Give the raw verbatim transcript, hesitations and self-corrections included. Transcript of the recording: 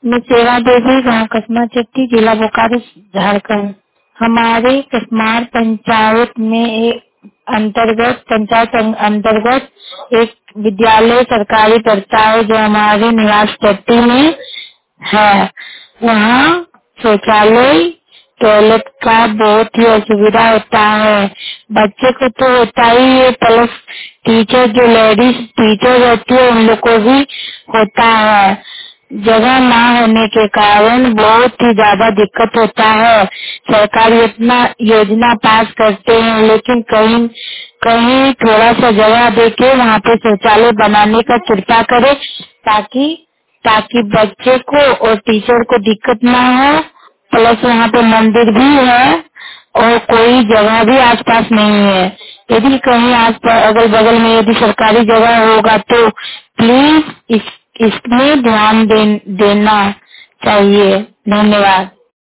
मैं सेवा देवी, गाँव कसमा चट्टी, जिला बोकारो, झारखंड। हमारे कसमार पंचायत में एक अंतर्गत पंचायत अं- अंतर्गत एक विद्यालय सरकारी पड़ता है जो हमारे निवास पट्टी में है। वहाँ शौचालय टॉयलेट का बहुत ही असुविधा होता है। बच्चे को तो होता ही है, प्लस टीचर जो लेडीज टीचर रहती है उन लोग को भी होता है। जगह ना होने के कारण बहुत ही ज्यादा दिक्कत होता है। सरकार इतना योजना पास करते हैं लेकिन कहीं कहीं थोड़ा सा जगह देके वहाँ पे शौचालय बनाने का कृपा करे ताकि ताकि बच्चे को और टीचर को दिक्कत ना हो। प्लस वहाँ पे मंदिर भी है और कोई जगह भी आसपास नहीं है। यदि कहीं आस अगल बगल में यदि सरकारी जगह होगा तो प्लीज इस इसमें ध्यान दे, देना चाहिए। धन्यवाद।